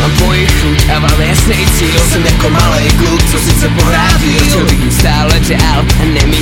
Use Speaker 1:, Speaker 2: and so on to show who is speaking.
Speaker 1: mám tvoji chuť a mám jasný cíl. Jsem jako malej kluk, co sice pohrávil, chtěl bych jim stále dál a